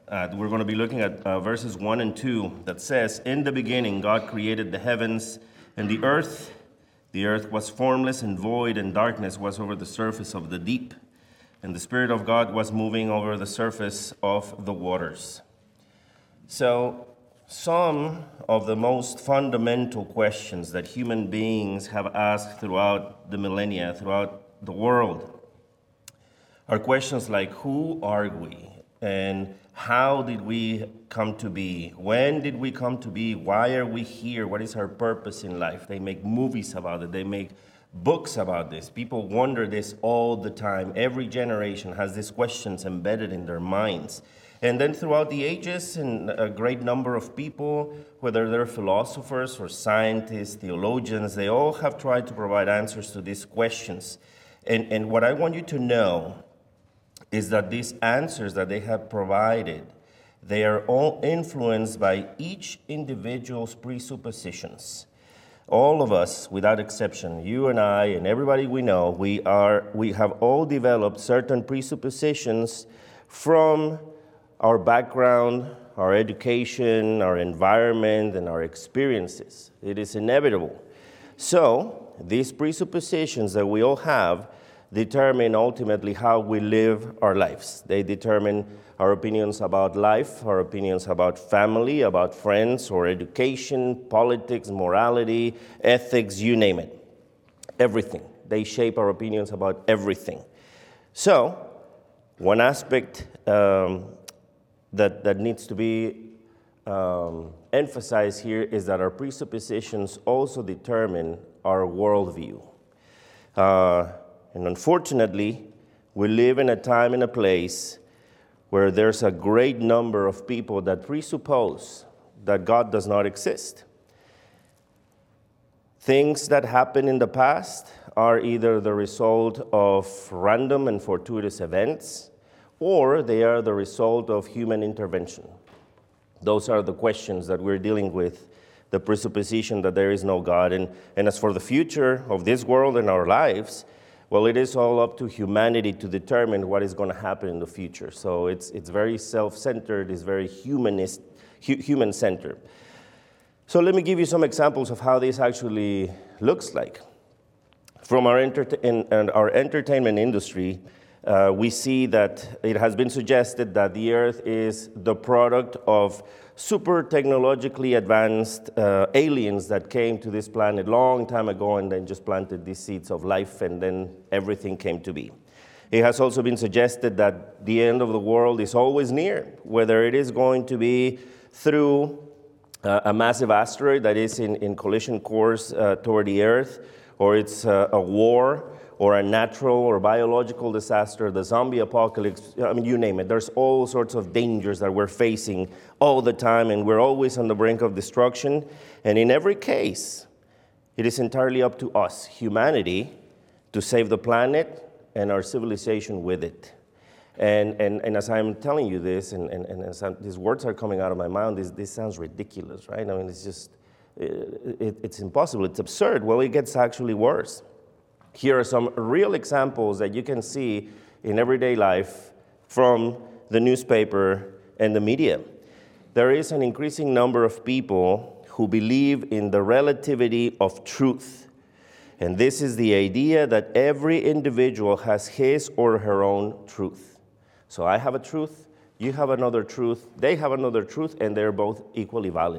We're going to be looking at verses 1 and 2 that says, "In the beginning, God created the heavens and the earth. The earth was formless and void, and darkness was over the surface of the deep. And the Spirit of God was moving over the surface of the waters." So, some of the most fundamental questions that human beings have asked throughout the millennia, throughout the world, are questions like, who are we? And how did we come to be? When did we come to be? Why are we here? What is our purpose in life? They make movies about it. They make books about this. People wonder this all the time. Every generation has these questions embedded in their minds. And then throughout the ages, and a great number of people, whether they're philosophers or scientists, theologians, they all have tried to provide answers to these questions. And what I want you to know is that these answers that they have provided, they are all influenced by each individual's presuppositions. All of us, without exception, you and I and everybody we know, we have all developed certain presuppositions from our background, our education, our environment, and our experiences. It is inevitable. So, these presuppositions that we all have determine ultimately how we live our lives. They determine our opinions about life, our opinions about family, about friends, or education, politics, morality, ethics, you name it. Everything. They shape our opinions about everything. So, one aspect that needs to be emphasized here is that our presuppositions also determine our worldview. And unfortunately, we live in a time and a place where there's a great number of people that presuppose that God does not exist. Things that happened in the past are either the result of random and fortuitous events, or they are the result of human intervention. Those are the questions that we're dealing with, the presupposition that there is no God. And as for the future of this world and our lives, well, it is all up to humanity to determine what is going to happen in the future. So it's very self-centered, it's very human-centered. So let me give you some examples of how this actually looks like. From our entertainment industry, we see that it has been suggested that the Earth is the product of super technologically advanced aliens that came to this planet a long time ago and then just planted these seeds of life, and then everything came to be. It has also been suggested that the end of the world is always near, whether it is going to be through a massive asteroid that is in collision course toward the Earth, or it's a war, or a natural or biological disaster, the zombie apocalypse, I mean, you name it. There's all sorts of dangers that we're facing all the time, and we're always on the brink of destruction. And in every case, it is entirely up to us, humanity, to save the planet and our civilization with it. And as I'm telling you this, and as these words are coming out of my mouth, this sounds ridiculous, right? I mean, it's just, it's impossible, it's absurd. Well, it gets actually worse. Here are some real examples that you can see in everyday life from the newspaper and the media. There is an increasing number of people who believe in the relativity of truth. And this is the idea that every individual has his or her own truth. So I have a truth, you have another truth, they have another truth, and they're both equally valid.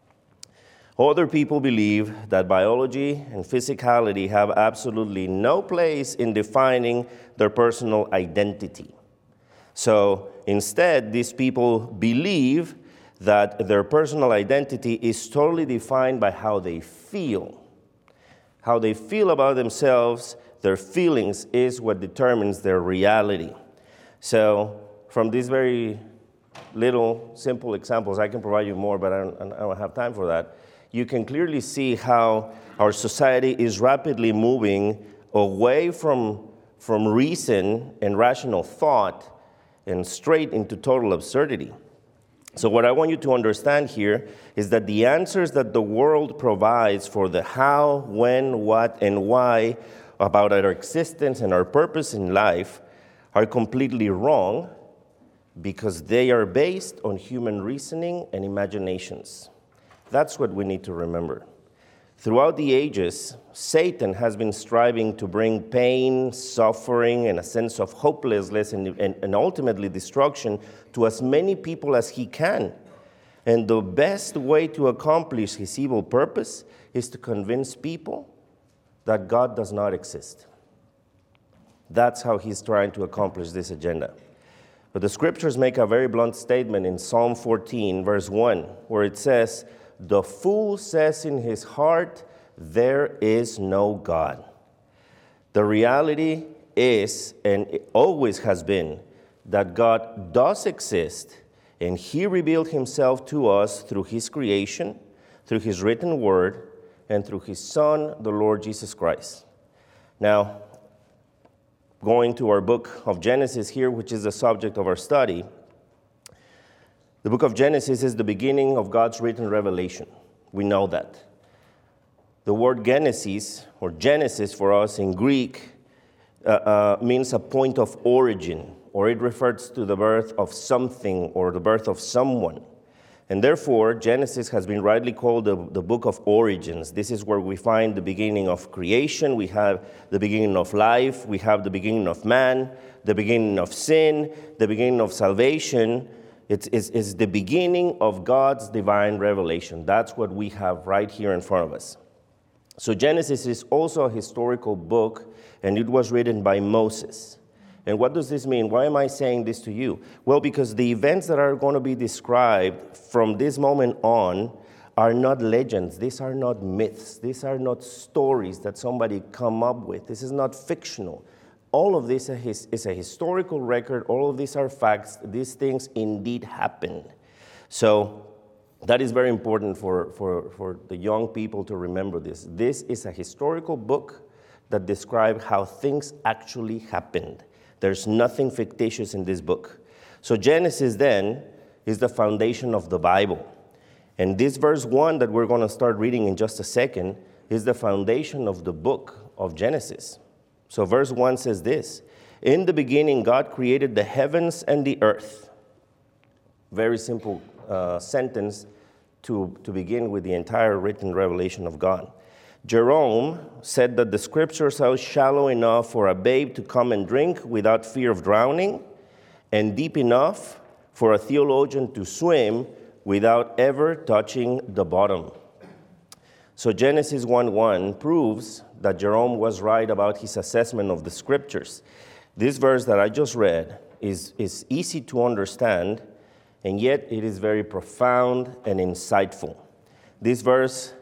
Other people believe that biology and physicality have absolutely no place in defining their personal identity. So instead, these people believe that their personal identity is totally defined by how they feel. How they feel about themselves, their feelings, is what determines their reality. So from these very little simple examples, I can provide you more, but I don't have time for that. You can clearly see how our society is rapidly moving away from reason and rational thought and straight into total absurdity. So what I want you to understand here is that the answers that the world provides for the how, when, what, and why about our existence and our purpose in life are completely wrong because they are based on human reasoning and imaginations. That's what we need to remember. Throughout the ages, Satan has been striving to bring pain, suffering, and a sense of hopelessness and ultimately destruction to as many people as he can. And the best way to accomplish his evil purpose is to convince people that God does not exist. That's how he's trying to accomplish this agenda. But the scriptures make a very blunt statement in Psalm 14, verse 1, where it says, "The fool says in his heart, there is no God." The reality is, and it always has been, that God does exist, and he revealed himself to us through his creation, through his written word, and through his Son, the Lord Jesus Christ. Now, going to our book of Genesis here, which is the subject of our study, the book of Genesis is the beginning of God's written revelation. We know that. The word Genesis, or Genesis for us in Greek, means a point of origin, or it refers to the birth of something or the birth of someone. And therefore, Genesis has been rightly called the book of origins. This is where we find the beginning of creation, we have the beginning of life, we have the beginning of man, the beginning of sin, the beginning of salvation. It's the beginning of God's divine revelation. That's what we have right here in front of us. So Genesis is also a historical book, and it was written by Moses. And what does this mean? Why am I saying this to you? Well, because the events that are going to be described from this moment on are not legends. These are not myths. These are not stories that somebody come up with. This is not fictional. All of this is a historical record. All of these are facts. These things indeed happened. So that is very important for the young people to remember this. This is a historical book that describes how things actually happened. There's nothing fictitious in this book. So Genesis then is the foundation of the Bible. And this verse 1 that we're going to start reading in just a second is the foundation of the book of Genesis. So verse 1 says this: "In the beginning, God created the heavens and the earth." Very simple sentence to begin with the entire written revelation of God. Jerome said that the scriptures are shallow enough for a babe to come and drink without fear of drowning, and deep enough for a theologian to swim without ever touching the bottom. So Genesis 1:1 proves that Jerome was right about his assessment of the scriptures. This verse that I just read is easy to understand, and yet it is very profound and insightful. This verse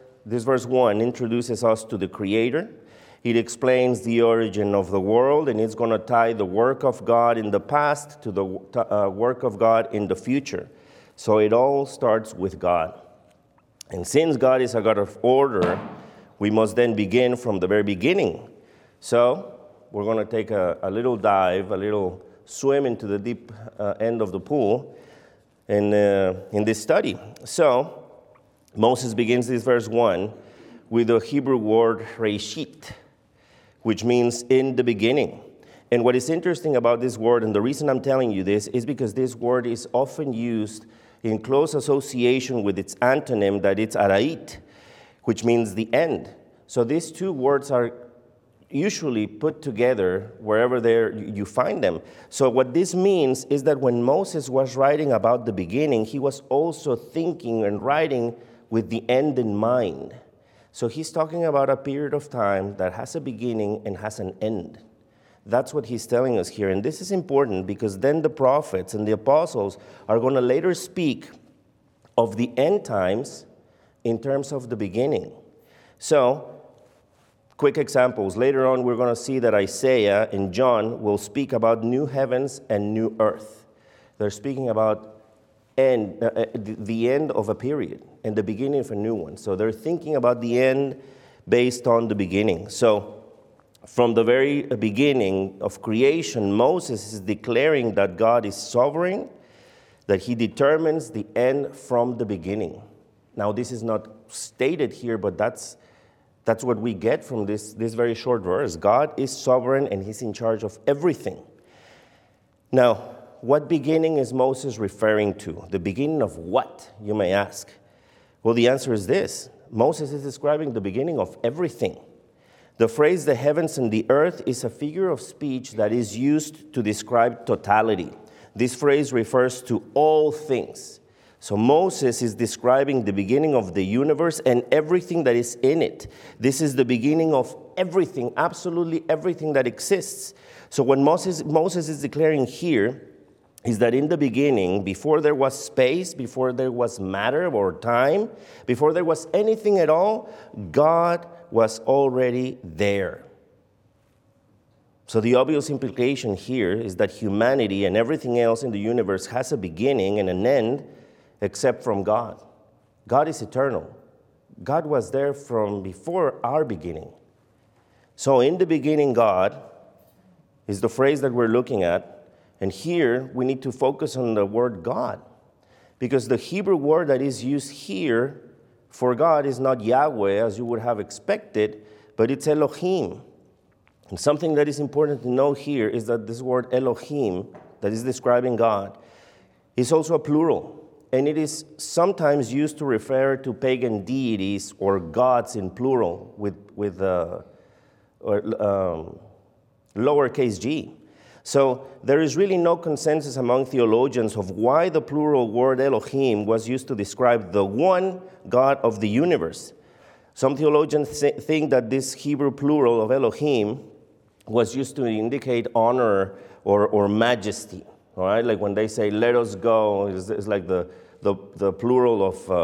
1 introduces us to the Creator. It explains the origin of the world, and it's going to tie the work of God in the past to the work of God in the future. So it all starts with God. And since God is a God of order, we must then begin from the very beginning. So we're going to take a little dive, a little swim into the deep end of the pool in this study. So Moses begins this verse 1 with the Hebrew word reshit, which means in the beginning. And what is interesting about this word, and the reason I'm telling you this, is because this word is often used in close association with its antonym, that it's arait, which means the end. So these two words are usually put together wherever you find them. So what this means is that when Moses was writing about the beginning, he was also thinking and writing with the end in mind. So he's talking about a period of time that has a beginning and has an end. That's what he's telling us here. And this is important because then the prophets and the apostles are going to later speak of the end times in terms of the beginning. So, quick examples. Later on, we're going to see that Isaiah and John will speak about new heavens and new earth. They're speaking about the end of a period and the beginning of a new one. So they're thinking about the end based on the beginning. So from the very beginning of creation, Moses is declaring that God is sovereign, that he determines the end from the beginning. Now, this is not stated here, but that's what we get from this very short verse. God is sovereign and he's in charge of everything. Now, what beginning is Moses referring to? The beginning of what, you may ask? Well, the answer is this. Moses is describing the beginning of everything. The phrase the heavens and the earth is a figure of speech that is used to describe totality. This phrase refers to all things. So Moses is describing the beginning of the universe and everything that is in it. This is the beginning of everything, absolutely everything that exists. So what Moses is declaring here is that in the beginning, before there was space, before there was matter or time, before there was anything at all, God was already there. So the obvious implication here is that humanity and everything else in the universe has a beginning and an end, except from God. God is eternal. God was there from before our beginning. So in the beginning, God is the phrase that we're looking at. And here, we need to focus on the word God, because the Hebrew word that is used here for God is not Yahweh, as you would have expected, but it's Elohim. And something that is important to know here is that this word Elohim, that is describing God, is also a plural. And it is sometimes used to refer to pagan deities or gods in plural with lowercase g. So there is really no consensus among theologians of why the plural word Elohim was used to describe the one God of the universe. Some theologians think that this Hebrew plural of Elohim was used to indicate honor or majesty. All right, like when they say "let us go," it's like the plural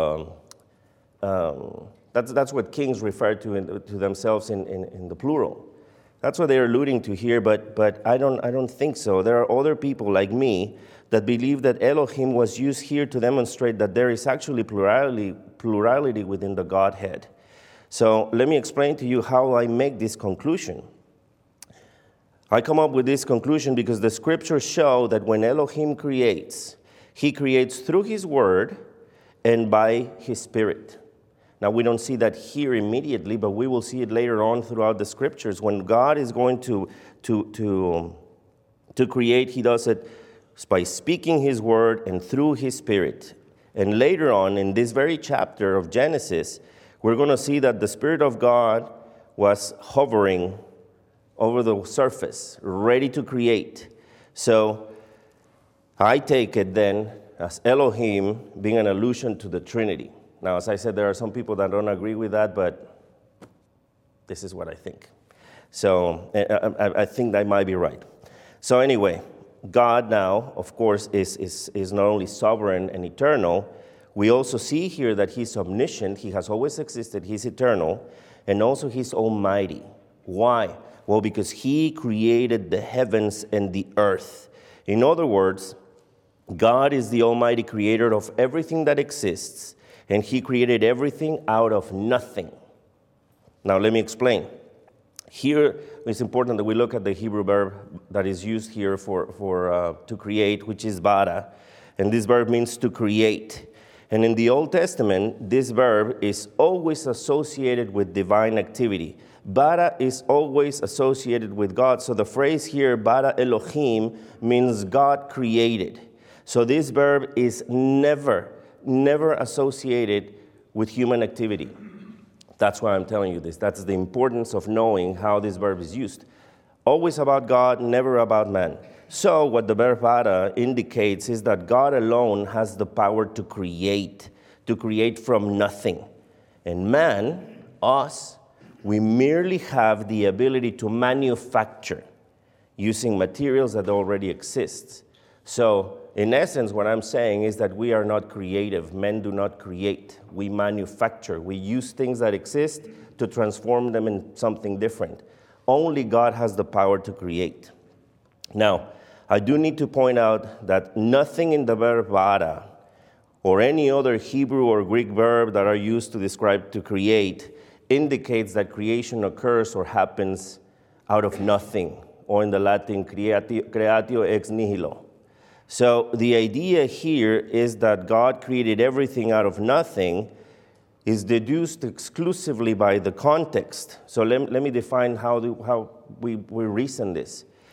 of that's what kings refer to themselves in the plural. That's what they're alluding to here, but I don't think so. There are other people like me that believe that Elohim was used here to demonstrate that there is actually plurality within the Godhead. So let me explain to you how I make this conclusion. I come up with this conclusion because the scriptures show that when Elohim creates, he creates through his word and by his spirit. Now, we don't see that here immediately, but we will see it later on throughout the scriptures. When God is going to create, he does it by speaking his word and through his spirit. And later on, in this very chapter of Genesis, we're going to see that the Spirit of God was hovering over the surface, ready to create. So I take it then as Elohim being an allusion to the Trinity. Now, as I said, there are some people that don't agree with that, but this is what I think. So I think that might be right. So anyway, God now, of course, is not only sovereign and eternal. We also see here that he's omniscient. He has always existed. He's eternal. And also he's almighty. Why? Well, because he created the heavens and the earth. In other words, God is the almighty creator of everything that exists. And he created everything out of nothing. Now, let me explain. Here, it's important that we look at the Hebrew verb that is used here for to create, which is bara. And this verb means to create. And in the Old Testament, this verb is always associated with divine activity. Bara is always associated with God. So the phrase here, bara Elohim, means God created. So this verb is never associated with human activity. That's why I'm telling you this. That's the importance of knowing how this verb is used. Always about God, never about man. So what the verb bara indicates is that God alone has the power to create from nothing. And man, us, we merely have the ability to manufacture using materials that already exist. So in essence, what I'm saying is that we are not creative. Men do not create. We manufacture. We use things that exist to transform them in something different. Only God has the power to create. Now, I do need to point out that nothing in the verb bara or any other Hebrew or Greek verb that are used to describe to create indicates that creation occurs or happens out of nothing, or in the Latin, creatio ex nihilo. So the idea here is that God created everything out of nothing is deduced exclusively by the context. So let me define how we reason this.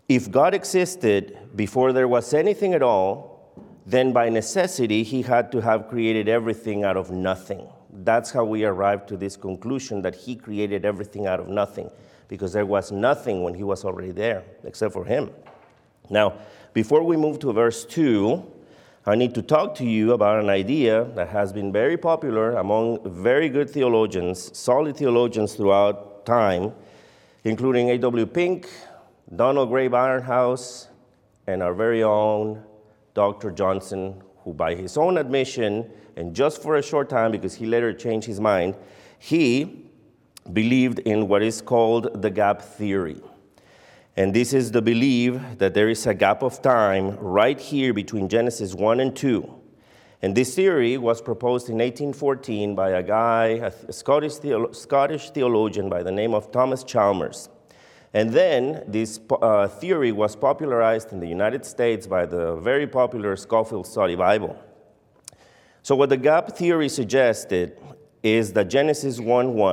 if God existed before there was anything at all, then by necessity, he had to have created everything out of nothing. That's how we arrived to this conclusion that he created everything out of nothing, because there was nothing when he was already there, except for him. Now, before we move to verse 2, I need to talk to you about an idea that has been very popular among very good theologians, solid theologians throughout time, including A.W. Pink, Donald Gray Barnhouse, and our very own Dr. Johnson, who by his own admission, and just for a short time, because he later changed his mind, he believed in what is called the gap theory. And this is the belief that there is a gap of time right here between Genesis 1 and 2. And this theory was proposed in 1814 by a guy, a Scottish theologian by the name of Thomas Chalmers. And then this theory was popularized in the United States by the very popular Scofield Study Bible. So what the gap theory suggested is that Genesis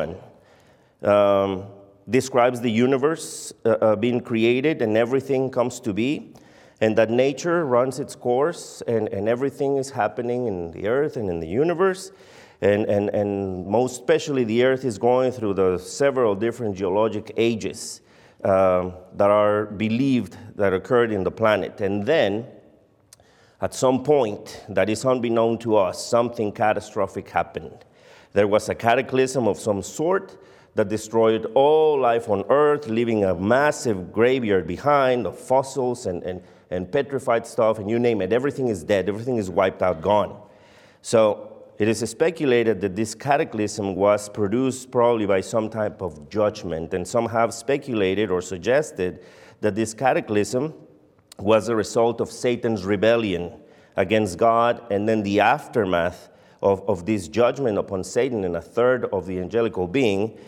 1:1 describes the universe being created and everything comes to be, and that nature runs its course and everything is happening in the earth and in the universe. And most especially the earth is going through the several different geologic ages that are believed that occurred in the planet. And then, at some point that is unbeknown to us, something catastrophic happened. There was a cataclysm of some sort that destroyed all life on Earth, leaving a massive graveyard behind of fossils and petrified stuff, and you name it. Everything is dead. Everything is wiped out, gone. So it is speculated that this cataclysm was produced probably by some type of judgment, and some have speculated or suggested that this cataclysm was a result of Satan's rebellion against God, and then the aftermath of this judgment upon Satan and a third of the angelical being.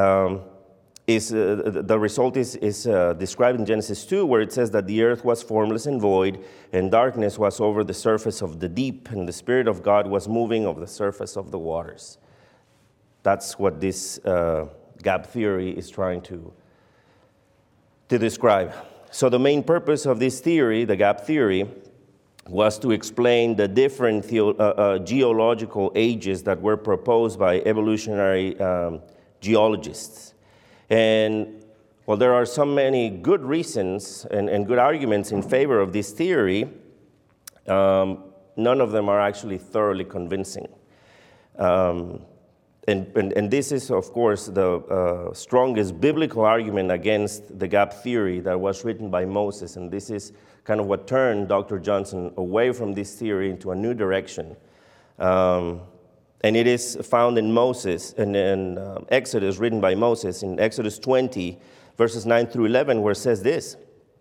The result is described in Genesis 2, where it says that the earth was formless and void, and darkness was over the surface of the deep, and the Spirit of God was moving over the surface of the waters. That's what this gap theory is trying to describe. So the main purpose of this theory, the gap theory, was to explain the different geological ages that were proposed by evolutionary geologists. And well, there are so many good reasons and good arguments in favor of this theory. None of them are actually thoroughly convincing. And this is, of course, the strongest biblical argument against the gap theory that was written by Moses. And this is kind of what turned Dr. Johnson away from this theory into a new direction. And it is found in Moses, and in Exodus, written by Moses, in Exodus 20, verses 9 through 11, where it says this: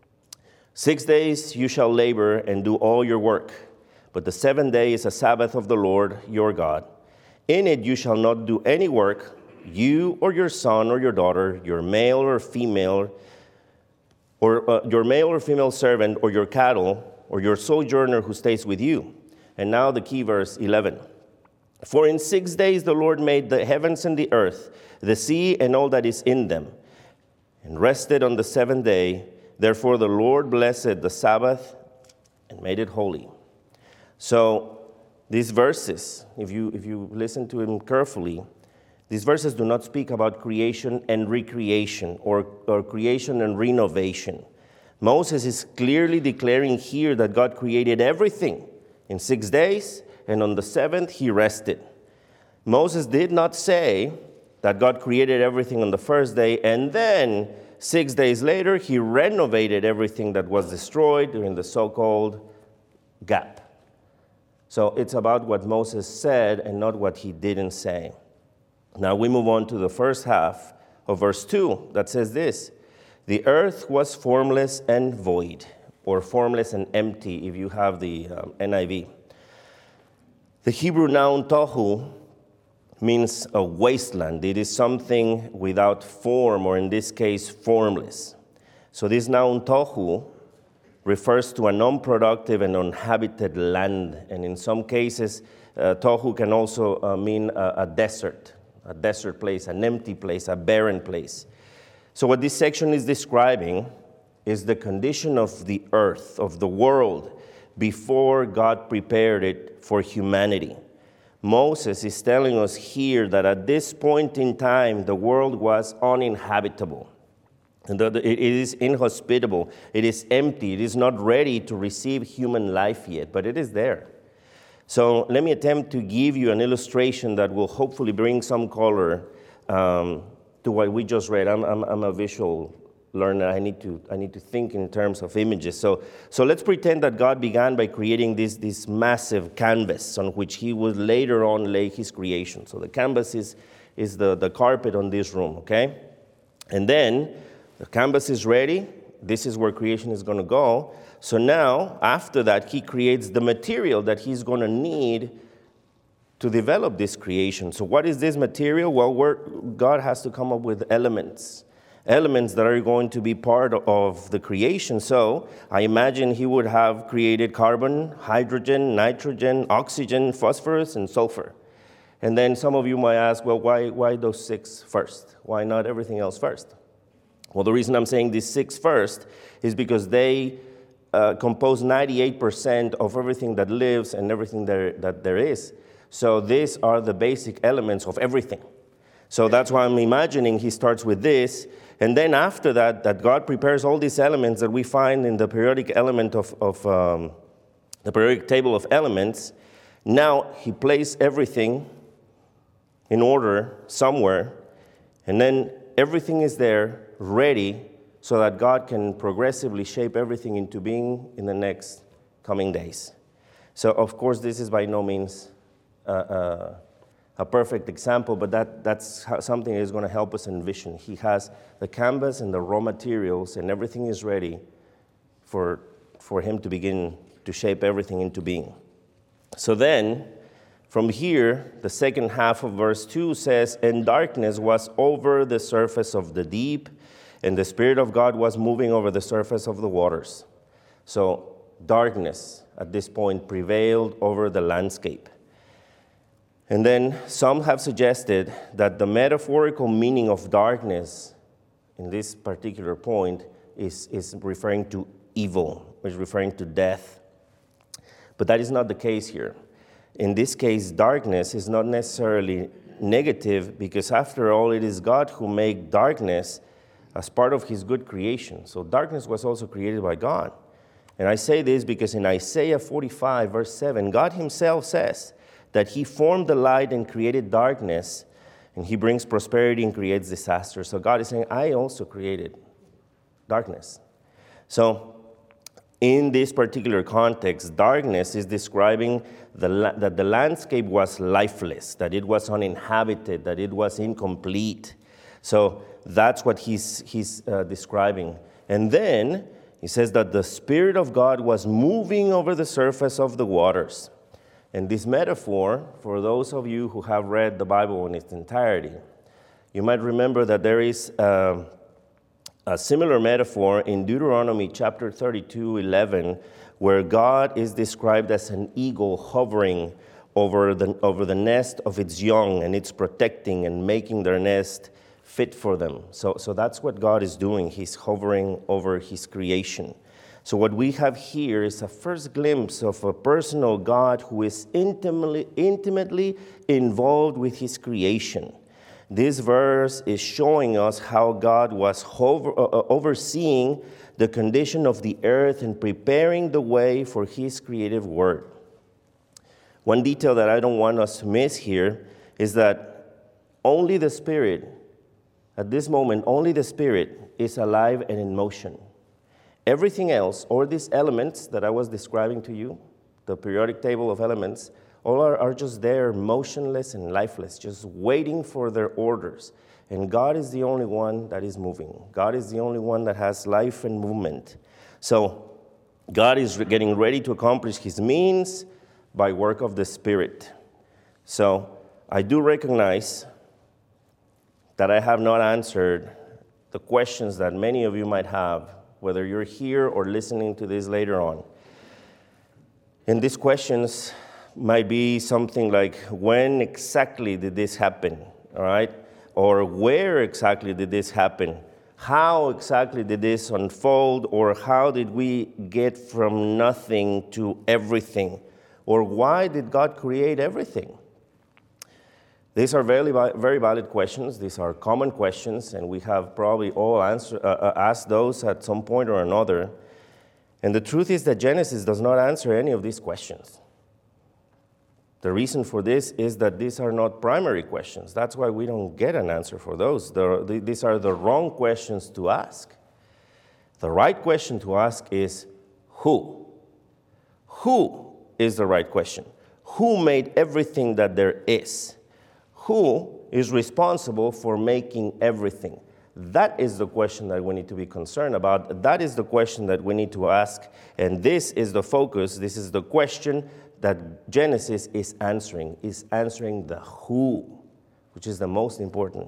6 days you shall labor and do all your work, but the 7th day is a Sabbath of the Lord your God. In it you shall not do any work, you or your son or your daughter, your male or female, or your male or female servant, or your cattle, or your sojourner who stays with you. And now the key verse 11. For in 6 days the Lord made the heavens and the earth, the sea and all that is in them, and rested on the 7th day. Therefore the Lord blessed the Sabbath and made it holy. So these verses, if you listen to them carefully, these verses do not speak about creation and recreation or creation and renovation. Moses is clearly declaring here that God created everything in 6 days, and on the 7th he rested. Moses did not say that God created everything on the first day, and then 6 days later he renovated everything that was destroyed during the so-called gap. So it's about what Moses said and not what he didn't say. Now we move on to the first half of verse 2 that says this: the earth was formless and void, or formless and empty if you have the NIV. The Hebrew noun tohu means a wasteland. It is something without form, or in this case, formless. So this noun tohu refers to an unproductive and uninhabited land. And in some cases, tohu can also mean a desert place, an empty place, a barren place. So what this section is describing is the condition of the earth, of the world, before God prepared it for humanity. Moses is telling us here that at this point in time, the world was uninhabitable. And that it is inhospitable. It is empty. It is not ready to receive human life yet, but it is there. So let me attempt to give you an illustration that will hopefully bring some color to what we just read. I'm a visual learner. I need to think in terms of images. So let's pretend that God began by creating this massive canvas on which he would later on lay his creation. So the canvas is the carpet on this room, okay? And then the canvas is ready. This is where creation is going to go. So now, after that, he creates the material that he's going to need to develop this creation. So what is this material? Well, God has to come up with elements that are going to be part of the creation. So I imagine he would have created carbon, hydrogen, nitrogen, oxygen, phosphorus, and sulfur. And then some of you might ask, well, why those 6 first? Why not everything else first? Well, the reason I'm saying these 6 first is because they compose 98% of everything that lives and everything that there is. So these are the basic elements of everything. So that's why I'm imagining he starts with this, and then after that God prepares all these elements that we find in the periodic element of the periodic table of elements. Now he places everything in order somewhere, and then everything is there, ready, so that God can progressively shape everything into being in the next coming days. So, of course, this is by no means a perfect example, but that's something that is going to help us envision. He has the canvas and the raw materials, and everything is ready for him to begin to shape everything into being. So then, from here, the second half of verse 2 says, "And darkness was over the surface of the deep, and the Spirit of God was moving over the surface of the waters." So darkness at this point prevailed over the landscape. And then some have suggested that the metaphorical meaning of darkness in this particular point is referring to evil, is referring to death. But that is not the case here. In this case, darkness is not necessarily negative, because after all, it is God who made darkness as part of his good creation. So darkness was also created by God. And I say this because in Isaiah 45, verse 7, God himself says that he formed the light and created darkness, and he brings prosperity and creates disaster. So God is saying, I also created darkness. So in this particular context, darkness is describing that the landscape was lifeless, that it was uninhabited, that it was incomplete. So that's what he's describing. And then he says that the Spirit of God was moving over the surface of the waters. And this metaphor, for those of you who have read the Bible in its entirety, you might remember that there is a similar metaphor in Deuteronomy chapter 32:11, where God is described as an eagle hovering over the nest of its young, and it's protecting and making their nest fit for them. So that's what God is doing. He's hovering over his creation. So what we have here is a first glimpse of a personal God who is intimately involved with his creation. This verse is showing us how God was overseeing the condition of the earth and preparing the way for his creative word. One detail that I don't want us to miss here is that only the Spirit, at this moment, only the Spirit is alive and in motion. Everything else, or these elements that I was describing to you, the periodic table of elements, all are just there, motionless and lifeless, just waiting for their orders. And God is the only one that is moving. God is the only one that has life and movement. So God is getting ready to accomplish his means by work of the Spirit. So I do recognize that I have not answered the questions that many of you might have, whether you're here or listening to this later on. And these questions might be something like, when exactly did this happen, all right? Or where exactly did this happen? How exactly did this unfold, or how did we get from nothing to everything? Or why did God create everything? These are very valid questions. These are common questions, and we have probably all asked those at some point or another. And the truth is that Genesis does not answer any of these questions. The reason for this is that these are not primary questions. That's why we don't get an answer for those. These are the wrong questions to ask. The right question to ask is who? Who is the right question? Who made everything that there is? Who is responsible for making everything? That is the question that we need to be concerned about. That is the question that we need to ask. And this is the focus. This is the question that Genesis is answering the who, which is the most important.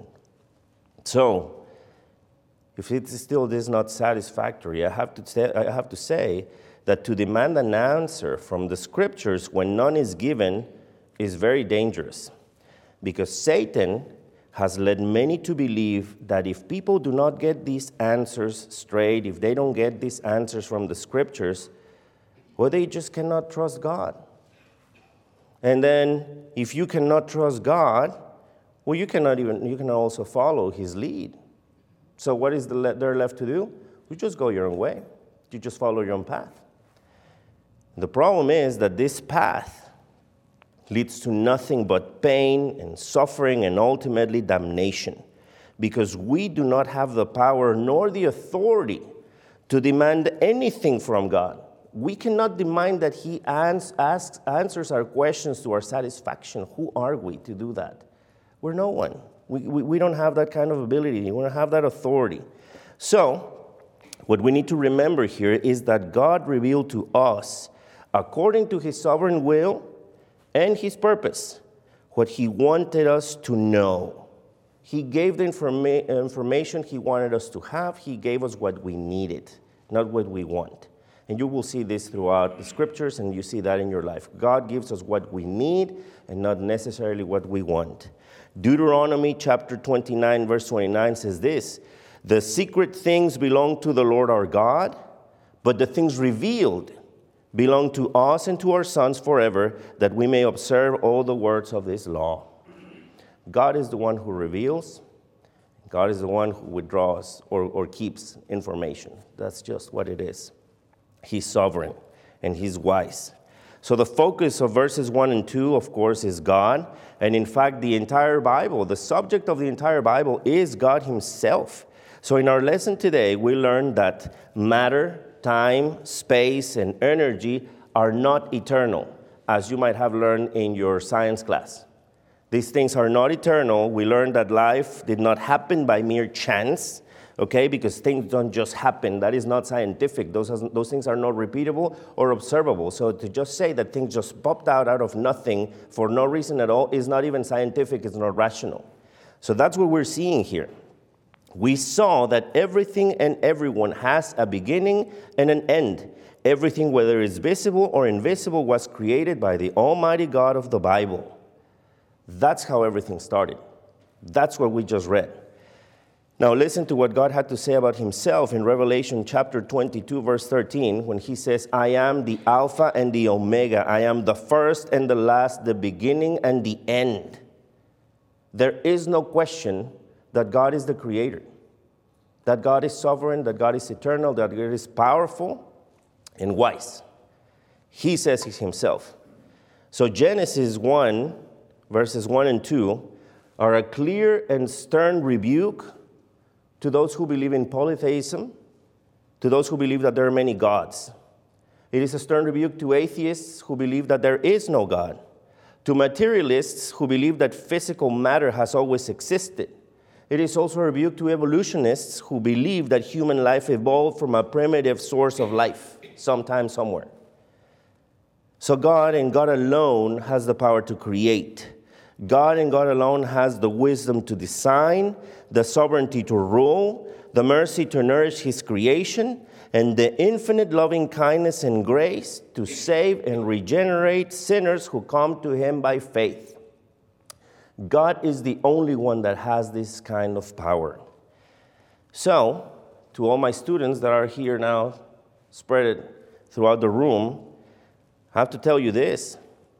So, if it still is not satisfactory, I have to say that to demand an answer from the scriptures when none is given is very dangerous, because Satan has led many to believe that if people do not get these answers straight, if they don't get these answers from the scriptures, well, they just cannot trust God. And then, if you cannot trust God, well, you can also follow his lead. So what is there left to do? You just go your own way. You just follow your own path. The problem is that this path leads to nothing but pain and suffering and ultimately damnation, because we do not have the power nor the authority to demand anything from God. We cannot demand that he answers our questions to our satisfaction. Who are we to do that? We're no one. We don't have that kind of ability. We don't have that authority. So, what we need to remember here is that God revealed to us, according to his sovereign will and his purpose, what he wanted us to know. He gave the information he wanted us to have. He gave us what we needed, not what we want. And you will see this throughout the scriptures, and you see that in your life. God gives us what we need and not necessarily what we want. Deuteronomy chapter 29, verse 29 says this: "The secret things belong to the Lord our God, but the things revealed belong to us and to our sons forever, that we may observe all the words of this law." God is the one who reveals. God is the one who withdraws or keeps information. That's just what it is. He's sovereign and he's wise. So the focus of verses 1 and 2, of course, is God. And in fact, the entire Bible, the subject of the entire Bible is God himself. So in our lesson today, we learned that matter, time, space, and energy are not eternal, as you might have learned in your science class. These things are not eternal. We learned that life did not happen by mere chance, okay, because things don't just happen. That is not scientific. Those things are not repeatable or observable. So to just say that things just popped out of nothing for no reason at all is not even scientific. It's not rational. So that's what we're seeing here. We saw that everything and everyone has a beginning and an end. Everything, whether it's visible or invisible, was created by the Almighty God of the Bible. That's how everything started. That's what we just read. Now listen to what God had to say about himself in Revelation chapter 22, verse 13, when he says, "I am the Alpha and the Omega. I am the first and the last, the beginning and the end." There is no question that God is the creator, that God is sovereign, that God is eternal, that God is powerful and wise. He says it himself. So Genesis 1, verses 1 and 2, are a clear and stern rebuke to those who believe in polytheism, to those who believe that there are many gods. It is a stern rebuke to atheists who believe that there is no God, to materialists who believe that physical matter has always existed. It is also a rebuke to evolutionists who believe that human life evolved from a primitive source of life, sometime, somewhere. So God and God alone has the power to create. God and God alone has the wisdom to design, the sovereignty to rule, the mercy to nourish his creation, and the infinite loving kindness and grace to save and regenerate sinners who come to him by faith. God is the only one that has this kind of power. So, to all my students that are here now, spread it throughout the room, I have to tell you this.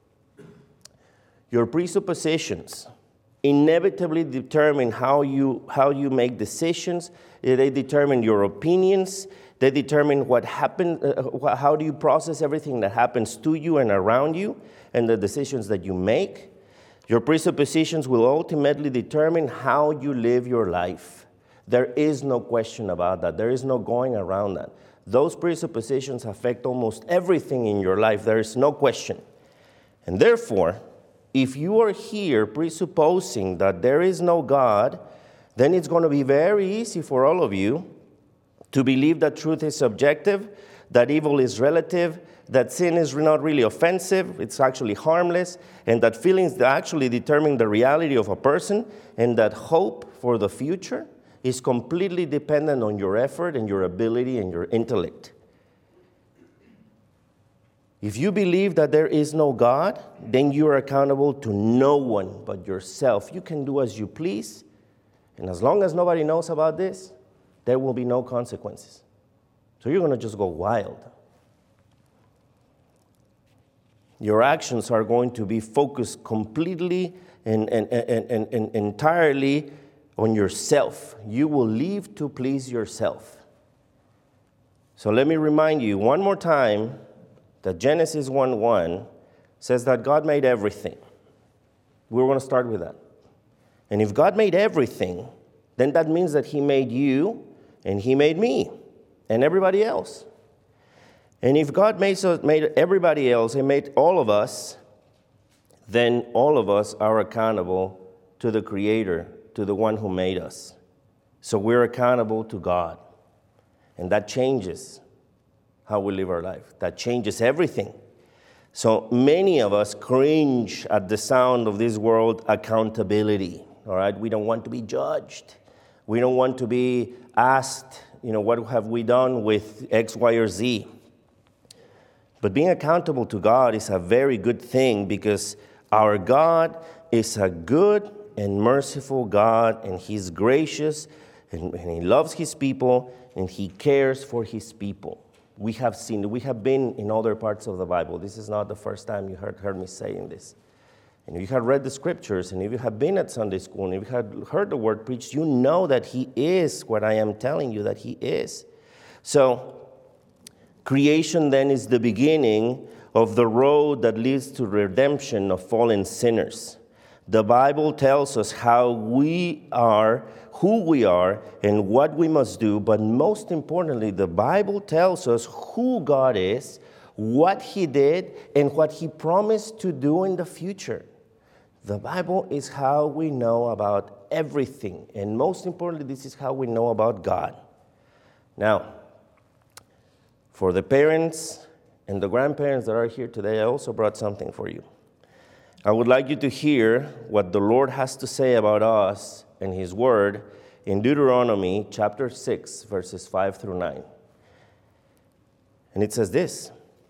Your presuppositions inevitably determine how you make decisions. They determine your opinions. They determine what happens, how do you process everything that happens to you and around you, and the decisions that you make. Your presuppositions will ultimately determine how you live your life. There is no question about that. There is no going around that. Those presuppositions affect almost everything in your life. There is no question. And therefore, if you are here presupposing that there is no God, then it's going to be very easy for all of you to believe that truth is subjective, that evil is relative, that sin is not really offensive, it's actually harmless, and that feelings actually determine the reality of a person, and that hope for the future is completely dependent on your effort and your ability and your intellect. If you believe that there is no God, then you are accountable to no one but yourself. You can do as you please, and as long as nobody knows about this, there will be no consequences. So you're going to just go wild. Your actions are going to be focused completely and entirely on yourself. You will live to please yourself. So let me remind you one more time that Genesis 1:1 says that God made everything. We're going to start with that. And if God made everything, then that means that he made you and he made me and everybody else. And if God made everybody else and made all of us, then all of us are accountable to the Creator, to the one who made us. So we're accountable to God. And that changes how we live our life. That changes everything. So many of us cringe at the sound of this word accountability. All right? We don't want to be judged. We don't want to be asked, what have we done with X, Y, or Z? But being accountable to God is a very good thing because our God is a good and merciful God, and he's gracious, and he loves his people, and he cares for his people. We have been in other parts of the Bible. This is not the first time you heard me saying this. And if you have read the scriptures, and if you have been at Sunday school, and if you have heard the word preached, you know that he is what I am telling you that he is. So, creation then is the beginning of the road that leads to redemption of fallen sinners. The Bible tells us how we are, who we are, and what we must do. But most importantly, the Bible tells us who God is, what he did, and what he promised to do in the future. The Bible is how we know about everything. And most importantly, this is how we know about God. Now, for the parents and the grandparents that are here today, I also brought something for you. I would like you to hear what the Lord has to say about us and his word in Deuteronomy chapter 6, verses 5 through 9. And it says this: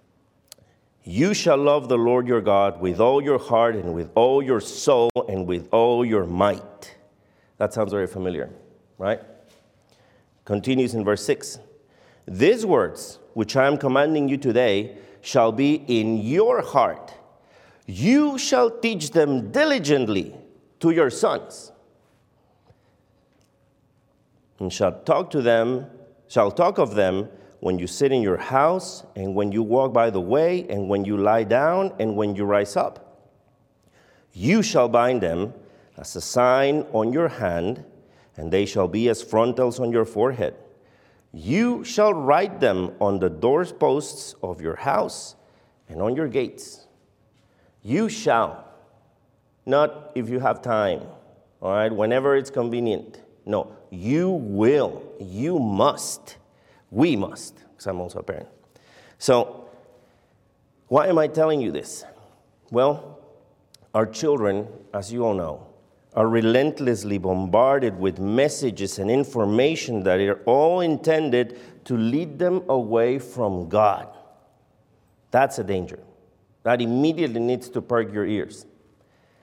"You shall love the Lord your God with all your heart and with all your soul and with all your might." That sounds very familiar, right? Continues in verse 6. "These words, which I am commanding you today, shall be in your heart. You shall teach them diligently to your sons, and shall talk of them when you sit in your house, and when you walk by the way, and when you lie down, and when you rise up. You shall bind them as a sign on your hand, and they shall be as frontals on your forehead. You shall write them on the doorposts of your house and on your gates." You shall, not if you have time, all right, whenever it's convenient. No, you will, you must, we must, because I'm also a parent. So, why am I telling you this? Well, our children, as you all know, are relentlessly bombarded with messages and information that are all intended to lead them away from God. That's a danger. That immediately needs to perk your ears.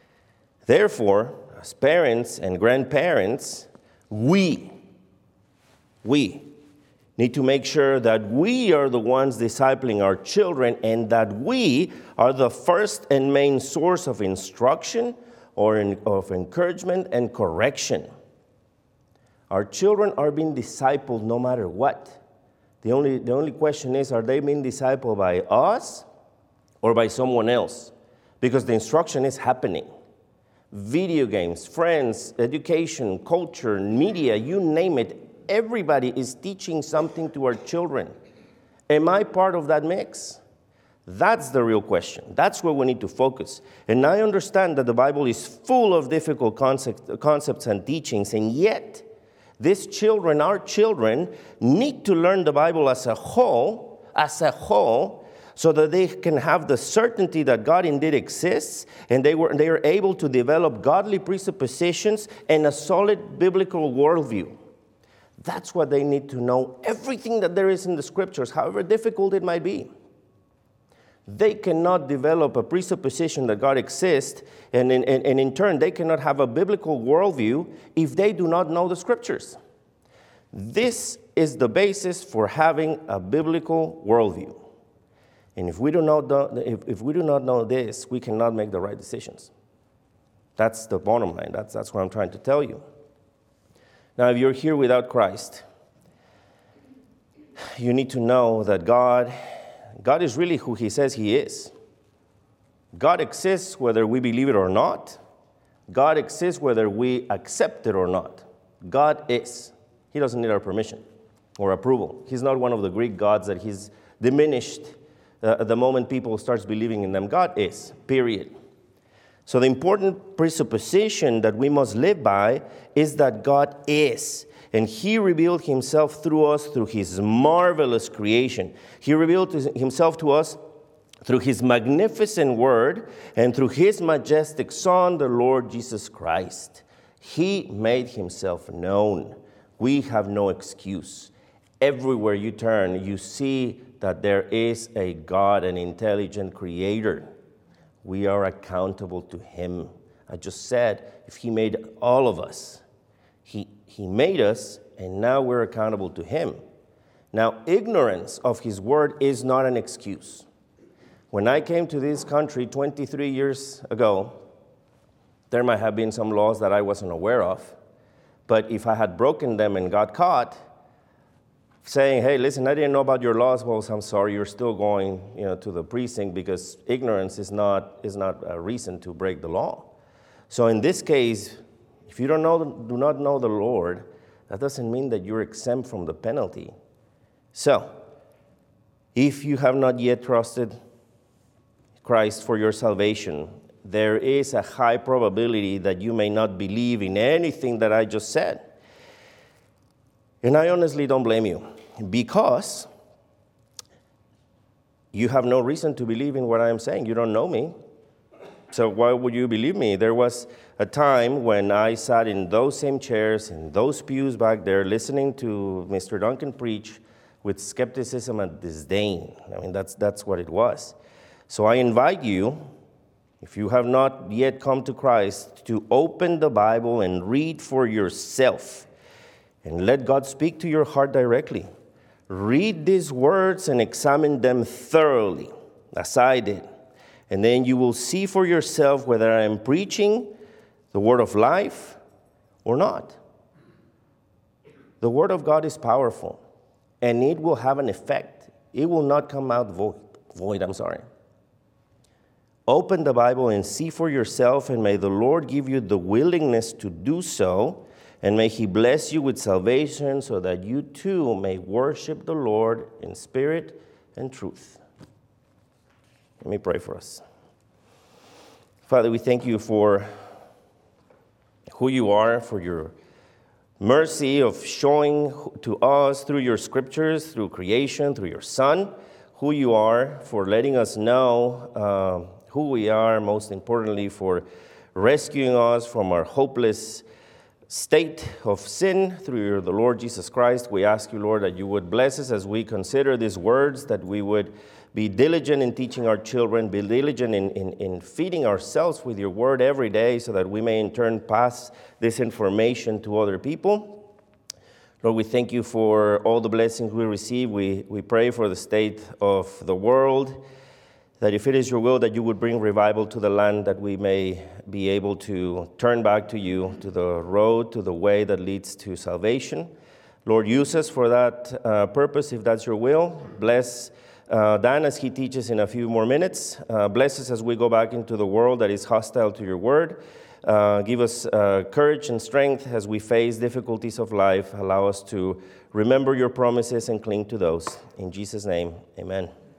Therefore, as parents and grandparents, we We need to make sure that we are the ones discipling our children and that we are the first and main source of instruction or of encouragement and correction. Our children are being discipled no matter what. The only question is, are they being discipled by us or by someone else? Because the instruction is happening. Video games, friends, education, culture, media, you name it, everybody is teaching something to our children. Am I part of that mix? That's the real question. That's where we need to focus. And I understand that the Bible is full of difficult concepts and teachings, and yet these children, our children, need to learn the Bible as a whole, so that they can have the certainty that God indeed exists, and they are able to develop godly presuppositions and a solid biblical worldview. That's what they need to know, everything that there is in the Scriptures, however difficult it might be. They cannot develop a presupposition that God exists, and in turn, they cannot have a biblical worldview if they do not know the Scriptures. This is the basis for having a biblical worldview. And if we do not know this, we cannot make the right decisions. That's the bottom line. That's what I'm trying to tell you. Now, if you're here without Christ, you need to know that God is really who He says He is. God exists whether we believe it or not. God exists whether we accept it or not. God is. He doesn't need our permission or approval. He's not one of the Greek gods that He's diminished the moment people start believing in them. God is, period. So the important presupposition that we must live by is that God is. And He revealed Himself through us through His marvelous creation. He revealed Himself to us through His magnificent Word and through His majestic Son, the Lord Jesus Christ. He made Himself known. We have no excuse. Everywhere you turn, you see that there is a God, an intelligent creator. We are accountable to Him. I just said, if He made all of us, He made us, and now we're accountable to Him. Now, ignorance of His word is not an excuse. When I came to this country 23 years ago, there might have been some laws that I wasn't aware of, but if I had broken them and got caught, saying, hey, listen, I didn't know about your laws, well, I'm sorry, you're still going to the precinct, because ignorance is not a reason to break the law. So in this case, if you do not know the Lord, that doesn't mean that you're exempt from the penalty. So, if you have not yet trusted Christ for your salvation, there is a high probability that you may not believe in anything that I just said. And I honestly don't blame you, because you have no reason to believe in what I am saying. You don't know me. So why would you believe me? There was a time when I sat in those same chairs, in those pews back there, listening to Mr. Duncan preach with skepticism and disdain. I mean, that's what it was. So I invite you, if you have not yet come to Christ, to open the Bible and read for yourself. And let God speak to your heart directly. Read these words and examine them thoroughly, as I did. And then you will see for yourself whether I am preaching the word of life or not. The word of God is powerful, and it will have an effect. It will not come out void. Open the Bible and see for yourself, and may the Lord give you the willingness to do so. And may He bless you with salvation so that you too may worship the Lord in spirit and truth. Let me pray for us. Father, we thank You for who You are, for Your mercy of showing to us through Your scriptures, through creation, through Your Son, who You are, for letting us know who we are, most importantly, for rescuing us from our hopeless state of sin through the Lord Jesus Christ. We ask You, Lord, that You would bless us as we consider these words, that we would be diligent in teaching our children, be diligent in feeding ourselves with Your word every day, so that we may in turn pass this information to other people. Lord, we thank you for all the blessings we receive. We pray for the state of the world, that if it is your will that you would bring revival to the land, that we may be able to turn back to you, to the road, to the way that leads to salvation. Lord, use us for that purpose, if that's your will. Bless Dan as he teaches in a few more minutes. Bless us as we go back into the world that is hostile to your word. Give us courage and strength as we face difficulties of life. Allow us to remember your promises and cling to those. In Jesus' name, amen.